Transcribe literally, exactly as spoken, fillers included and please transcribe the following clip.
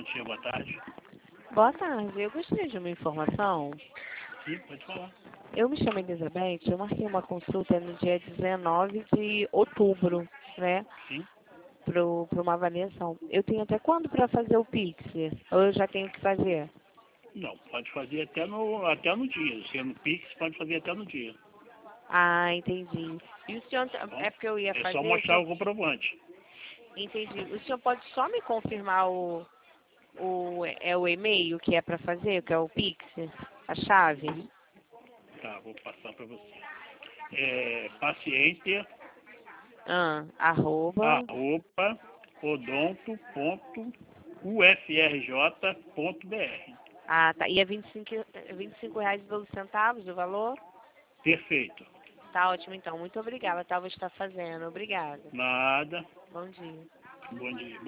Odontia, boa tarde. Boa tarde, eu gostaria de uma informação. Sim, pode falar. Eu me chamo Elizabeth, eu marquei uma consulta no dia dezenove de outubro, né, Sim. para uma avaliação. Eu tenho até quando para fazer o Pix? Ou eu já tenho que fazer? Não, pode fazer até no, até no dia. Se é no Pix, pode fazer até no dia. Ah, entendi. E o senhor, Tá bom? é porque eu ia É fazer... só o mostrar senhor- o comprovante. Entendi. O senhor pode só me confirmar o, o, é o e-mail que é para fazer, que é o Pix, a chave? Tá, vou passar para você. É paciente, Ah, arroba... arroba, odonto ponto u f r j ponto b r. Ah, tá. E é vinte e cinco, vinte e cinco reais e doze centavos o valor? Perfeito. Tá ótimo, então. Muito obrigada. Tá, vou estar fazendo. Obrigada. Nada. Bom dia. Bom dia.